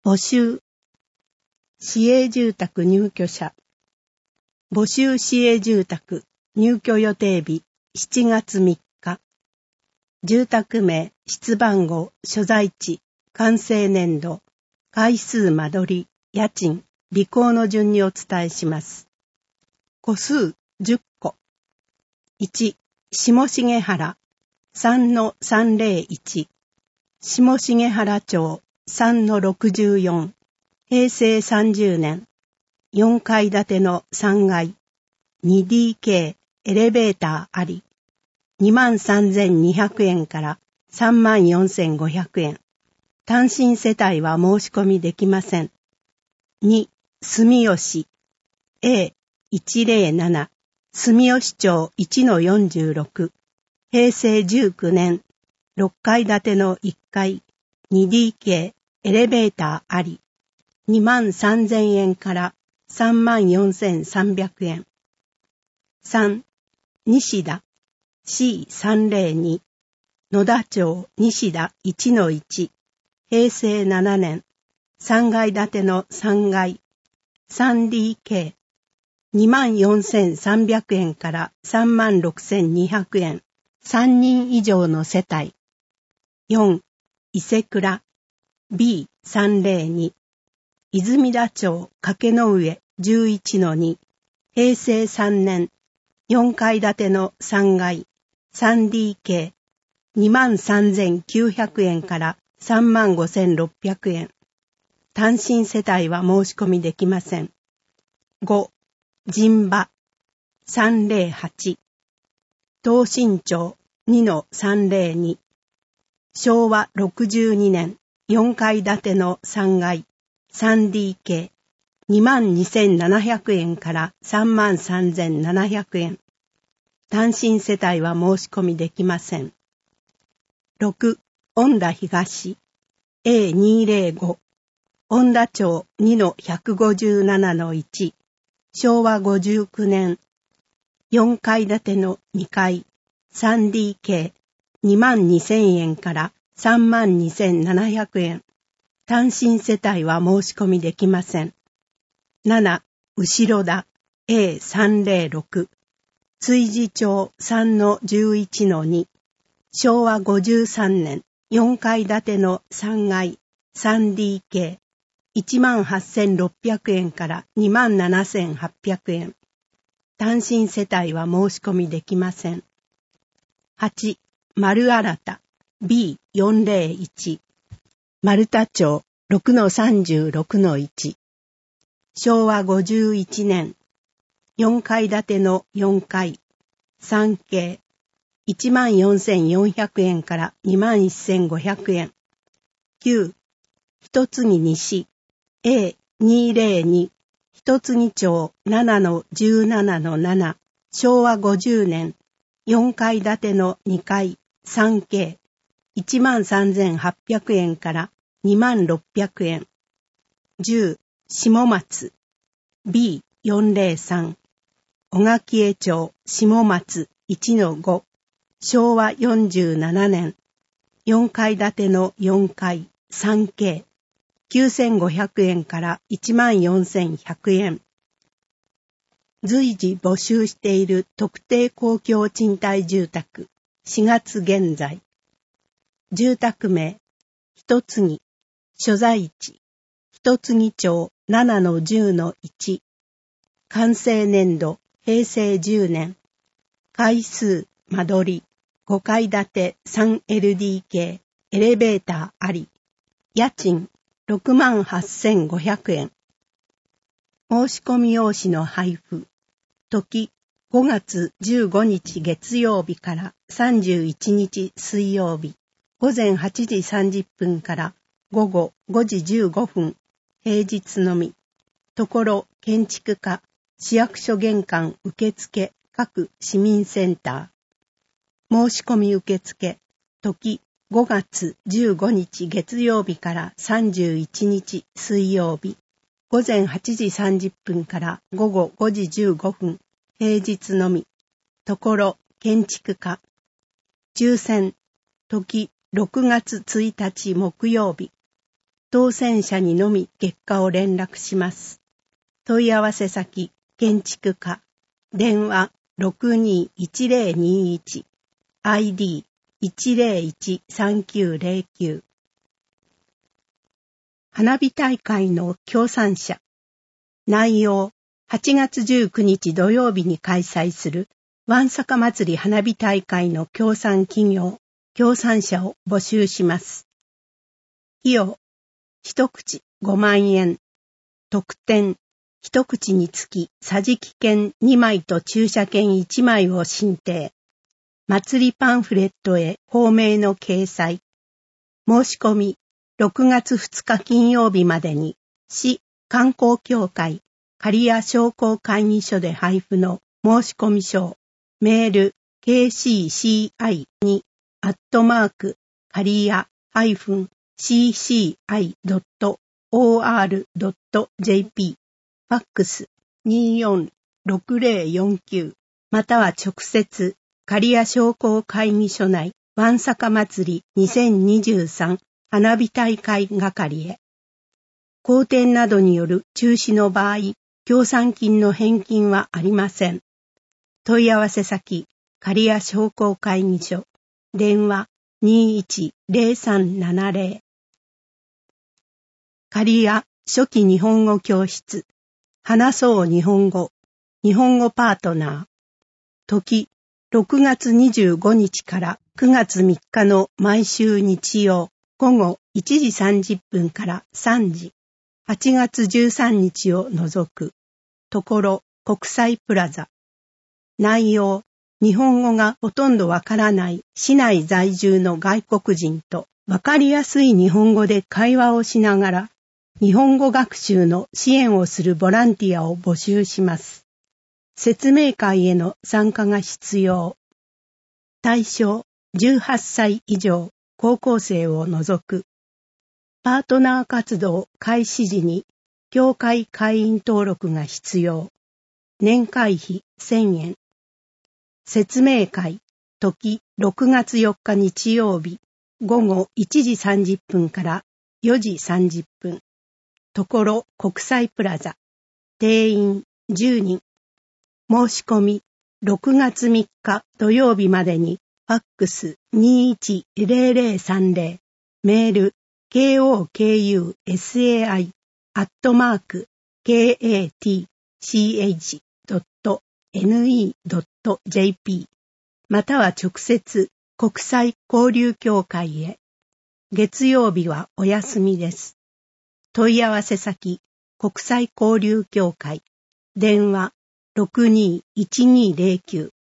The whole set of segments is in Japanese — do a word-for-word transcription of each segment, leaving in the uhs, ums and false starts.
募集。市営住宅入居者。募集市営住宅入居予定日しちがつみっか。住宅名、室番号、所在地、完成年度、階数間取り、家賃、備考の順にお伝えします。戸数じゅっこ。いち、下重原 さんのさんぜろいち 下重原町 さんのろくじゅうよん 平成さんじゅうねんよんかい建てのさんがい にディーケー エレベーターあり にまんさんぜんにひゃくえんからさんまんよんせんごひゃくえん単身世帯は申し込みできません。に、住吉 エーいちぜろなな 住吉町 いちのよんじゅうろく 平成じゅうきゅうねんろっかい建てのいっかい にディーケー エレベーターあり にまんさんぜんえんからさんまんよんせんさんびゃくえん。さん、西田 シーさんぜろに 野田町西田 いちのいち 平成ななねんさんがい建てのさんがい スリーディーケー にまんよんせんさんびゃくえんからさんまんろくせんにひゃくえんさんにん以上の世帯。よん、伊勢倉 ビーさんぜろに 泉田町掛の上 じゅういちのに 平成さんねんよんかい建てのさんがい スリーディーケー にまんさんぜんきゅうひゃくえんからさんまんごせんろっぴゃくえん単身世帯は申し込みできません。ご、陣馬 さんぜろはち 東新町 にのさんぜろに 昭和ろくじゅうにねんよんかい建てのさんがい スリーディーケー にまんにせんななひゃくえんからさんまんさんぜんななひゃくえん単身世帯は申し込みできません。ろく、恩田東 エーにぜろご 恩田町 にのひゃくごじゅうななのいち 昭和ごじゅうきゅうねんよんかい建てのにかい スリーディーケー にまんにせんえんからさんまんにせんななひゃくえん単身世帯は申し込みできません。なな、後ろ田 エーさんぜろろく 築地町 さんのじゅういちのに 昭和ごじゅうさんねんよんかい建てのさんがい スリーディーケー いちまんはっせんろっぴゃくえんからにまんななせんはっぴゃくえん単身世帯は申し込みできません。はち、丸新 ビーよんぜろいち 丸田町 ろくのさんじゅうろくのいち 昭和ごじゅういちねんよんかい建てのよんかい スリーケー いちまんよんせんよんひゃくえんからにまんせんごひゃくえん。きゅう、一木西 エーにぜろに 一木町 ななのじゅうななのなな 昭和ごじゅうねんよんかい建てのにかい スリーケー いちまんさんぜんはっぴゃくえんからにまんろっぴゃくえん。じゅう、下松 ビーよんぜろさん 小垣江町下松 いちのご 昭和よんじゅうななねんよんかい建てのよんかい スリーケー きゅうせんごひゃくえんからいちまんよんせんひゃくえん。随時募集している特定公共賃貸住宅しがつ現在。住宅名、一木、所在地、一木町 ななのじゅうのいち、完成年度、平成じゅうねん、階数、間取り、ごかい建て スリーエルディーケー、エレベーターあり、家賃ろくまんはっせんごひゃくえん。申し込み用紙の配布、時ごがつじゅうごにち月曜日からさんじゅういちにち水曜日、ごぜんはちじさんじゅっぷんからごごごじじゅうごふん、平日のみ。ところ建築課、市役所玄関受付各市民センター。申し込み受付、時ごがつじゅうごにち月曜日からさんじゅういちにち水曜日、ごぜんはちじさんじゅっぷんからごごごじじゅうごふん、平日のみ。ところ建築課。抽選、時ろくがつついたち木曜日。 当選者にのみ結果を連絡します。問い合わせ先、建築課、電話 ろくにーいちぜろにいち、アイディーいちぜろいちさんきゅうぜろきゅう。花火大会の協賛者。内容、はちがつじゅうくにち土曜日に開催するわんさか祭り花火大会の協賛企業、協賛者を募集します。費用、一口ごまんえん。特典、一口につき桟敷券にまいと駐車券いちまいを申請。祭りパンフレットへ法名の掲載。申し込み、ろくがつふつか金曜日までに、市観光協会刈谷商工会議所で配布の申し込み書を、メール ケーシーシーアイに アットマーク刈谷 シーシーアイドットオーアールドットジェーピー、ファックスにーよんろくぜろよんきゅう、または直接、刈谷商工会議所内わんさか祭りにせんにじゅうさん花火大会係へ。荒天などによる中止の場合、協賛金の返金はありません。問い合わせ先、刈谷商工会議所、電話にーいちぜろさんななぜろ。刈谷初期日本語教室、話そう日本語、日本語パートナー。時、ろくがつにじゅうごにちからくがつみっかの毎週日曜、午後いちじさんじゅっぷんからさんじ。はちがつじゅうさんにちを除く。ところ国際プラザ。内容、日本語がほとんどわからない市内在住の外国人とわかりやすい日本語で会話をしながら、日本語学習の支援をするボランティアを募集します。説明会への参加が必要。対象、じゅうはっさい以上、高校生を除く。パートナー活動開始時に、協会会員登録が必要。年会費せんえん。説明会、時ろくがつよっか日曜日、午後いちじさんじゅっぷんからよじさんじゅっぷん。ところ国際プラザ。定員じゅうにん。申し込み、ろくがつみっか土曜日までに、ファックスにーいちぜろぜろさんぜろ、メール、ケーオーケーユーエスエーアイ アットマーク ケーエーティーシーエイチドットエヌイードットジェーピー または直接国際交流協会へ。月曜日はお休みです。問い合わせ先、国際交流協会、電話ろくにーいちにぜろきゅう。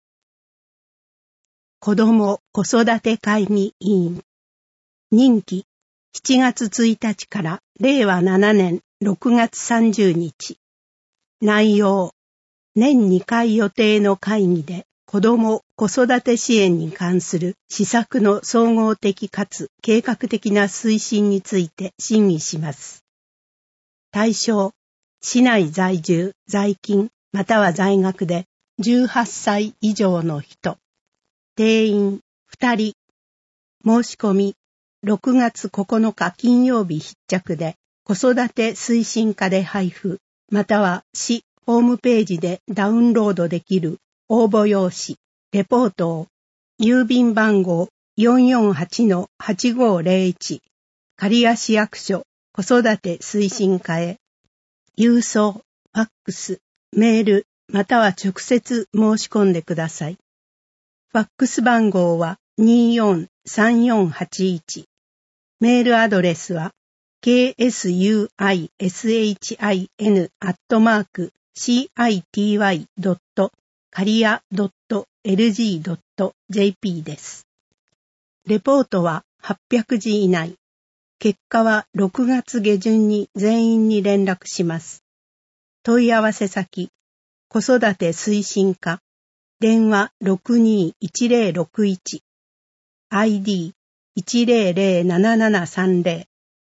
子ども子育て会議委員。任期しちがつついたちかられいわななねんろくがつさんじゅうにち。内容、年にかい予定の会議で子ども子育て支援に関する施策の総合的かつ計画的な推進について審議します。対象、市内在住、在勤、または在学でじゅうはっさい以上の人。定員ふたり。申し込み、ろくがつここのか金曜日必着で、子育て推進課で配布、または市ホームページでダウンロードできる応募用紙、レポートを、郵便番号 よんよんはちのはちごぜろいち、刈谷市役所子育て推進課へ、郵送、ファックス、メール、または直接申し込んでください。ファックス番号はにーよんさんよんはちいち。メールアドレスは ケーエスユーアイエスエイチアイエヌ アットマーク シーアイティーワイ ドット カリア ドット エルジー ドット ジェーピー です。レポートははっぴゃくじ以内。結果はろくがつげじゅんに全員に連絡します。問い合わせ先、子育て推進課、電話ろくにーいちぜろろくいち、アイディーいちぜろぜろななななさんぜ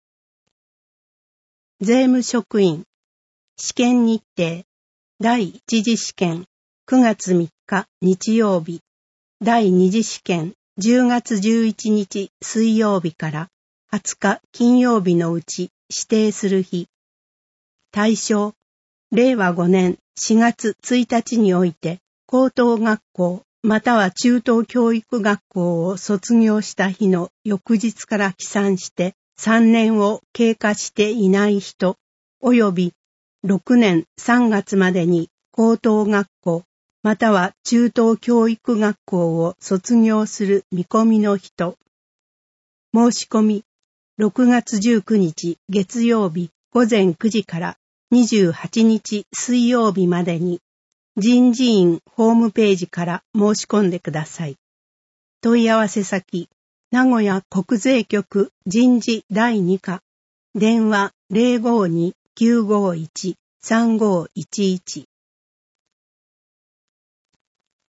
ろ。税務職員、試験日程、だいいち次試験くがつみっか日曜日、だいに次試験じゅうがつじゅういちにち水曜日からはつか金曜日のうち指定する日。対象、れいわごねんしがつついたちにおいて、高等学校または中等教育学校を卒業した日の翌日から起算してさんねんを経過していない人、及びろくねんさんがつまでに高等学校または中等教育学校を卒業する見込みの人。申し込み、ろくがつじゅうくにち月曜日ごぜんくじからにじゅうはちにち水曜日までに人事院ホームページから申し込んでください。問い合わせ先、名古屋国税局人事だいに課、電話 ゼロごに きゅうごいち さんごいちいち